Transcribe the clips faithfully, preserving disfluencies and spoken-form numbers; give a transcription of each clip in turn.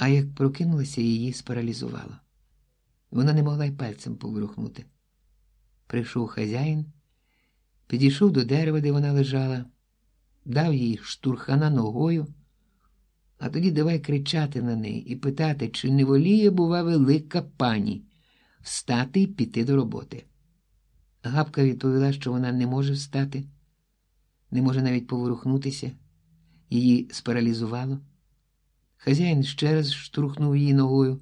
а як прокинулася, її спаралізувало. Вона не могла й пальцем поворухнути. Прийшов хазяїн, підійшов до дерева, де вона лежала, дав їй штурхана ногою, а тоді давай кричати на неї і питати, чи не воліє, бува, велика пані, встати і піти до роботи. Гапка відповіла, що вона не може встати, не може навіть поворухнутися, її спаралізувало. Хазяїн ще раз штурхнув її ногою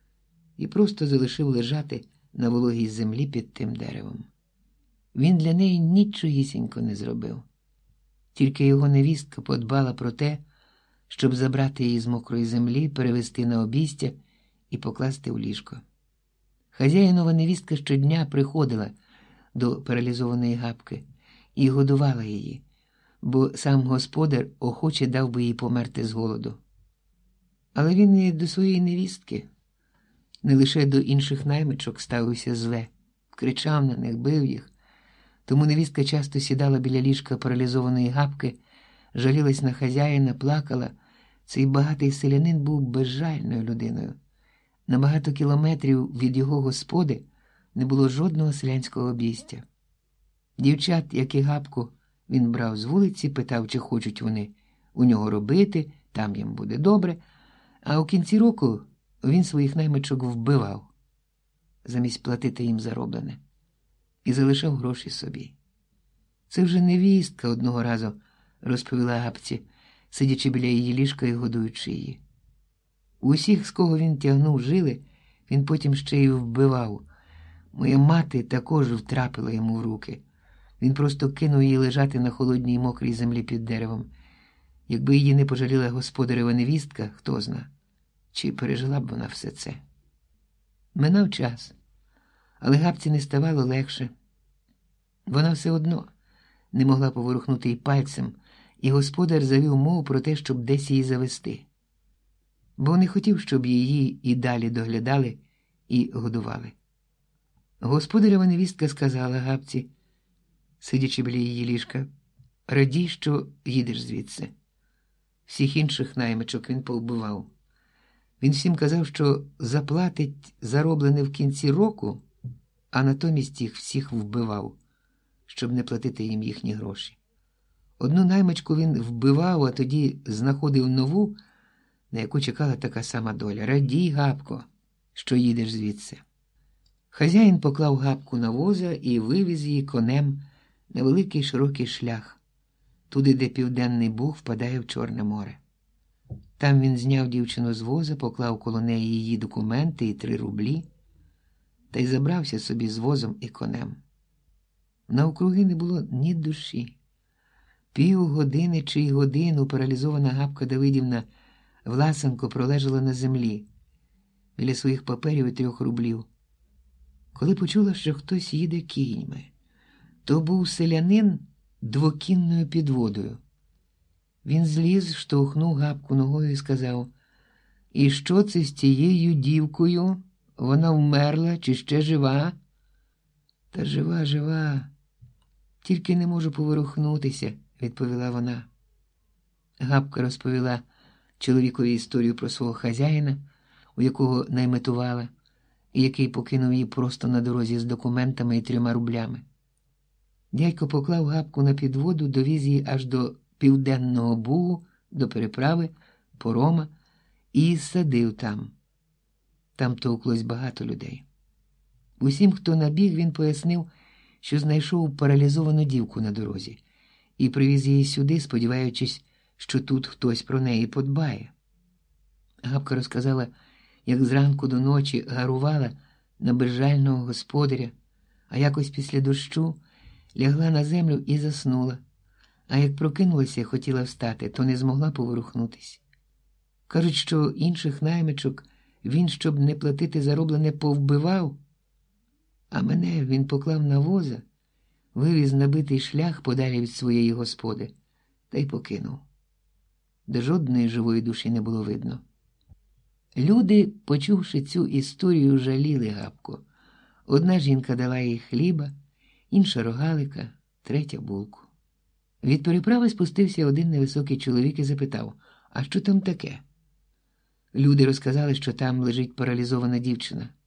і просто залишив лежати на вологій землі під тим деревом. Він для неї нічогісінько не зробив. Тільки його невістка подбала про те, щоб забрати її з мокрої землі, перевести на обійстя і покласти у ліжко. Хазяїнова невістка щодня приходила до паралізованої Гапки і годувала її, бо сам господар охоче дав би їй померти з голоду. Але він і до своєї невістки, не лише до інших наймичок, ставився зле, кричав на них, бив їх. Тому невістка часто сідала біля ліжка паралізованої Гапки, жалілась на хазяїна, плакала. Цей багатий селянин був безжальною людиною. На багато кілометрів від його господи не було жодного селянського обійстя. Дівчат, як і Гапку, він брав з вулиці, питав, чи хочуть вони у нього робити, там їм буде добре, а у кінці року він своїх наймичок вбивав, замість платити їм зароблене, і залишав гроші собі. Це вже невістка одного разу розповіла Гапці, сидячи біля її ліжка і годуючи її. Усіх, з кого він тягнув жили, він потім ще й вбивав. Моя мати також втрапила йому в руки. Він просто кинув її лежати на холодній й мокрій землі під деревом. Якби її не пожаліла господарева невістка, хто зна, чи пережила б вона все це. Минав час, але Гапці не ставало легше. Вона все одно не могла поворухнути й пальцем, і господар завів мову про те, щоб десь її завести. Бо не хотів, щоб її і далі доглядали і годували. Господарева невістка сказала Гапці, сидячи біля її ліжка, радій, що їдеш звідси. Всіх інших наймичок він повбивав. Він всім казав, що заплатить зароблене в кінці року, а натомість їх всіх вбивав, щоб не платити їм їхні гроші. Одну наймичку він вбивав, а тоді знаходив нову, на яку чекала така сама доля. Радій, Гапко, що їдеш звідси. Хазяїн поклав Гапку на воза і вивіз її конем на великий широкий шлях, туди, де Південний Буг впадає в Чорне море. Там він зняв дівчину з воза, поклав коло неї її документи і три рублі, та й забрався собі з возом і конем. Навкруги не було ні душі. Півгодини чи й годину паралізована Гапка Давидівна власенко пролежала на землі, біля своїх паперів і трьох рублів. Коли почула, що хтось їде кіньми, то був селянин двокінною підводою. Він зліз, штовхнув Гапку ногою і сказав: «І що це з тією дівкою? Вона вмерла чи ще жива?» «Та жива, жива. Тільки не можу поворухнутися», – відповіла вона. Гапка розповіла чоловікові історію про свого хазяїна, у якого найметувала, і який покинув її просто на дорозі з документами і трьома рублями. Дядько поклав Гапку на підводу, довіз її аж до Південного Бугу, до переправи, Порома, і садив там. Там товклось багато людей. Усім, хто набіг, він пояснив, що знайшов паралізовану дівку на дорозі і привіз її сюди, сподіваючись, що тут хтось про неї подбає. Гапка розказала, як зранку до ночі гарувала на безжального господаря, а якось після дощу лягла на землю і заснула, а як прокинулася і хотіла встати, то не змогла поворухнутись. Кажуть, що інших наймичок він, щоб не платити зароблене, повбивав, а мене він поклав на воза, вивіз на битий шлях подалі від своєї господи, та й покинув. Де жодної живої душі не було видно. Люди, почувши цю історію, жаліли Гапку. Одна жінка дала їй хліба, інша рогалика, третя булку. Від переправи спустився один невисокий чоловік і запитав: «А що там таке?» Люди розказали, що там лежить паралізована дівчина.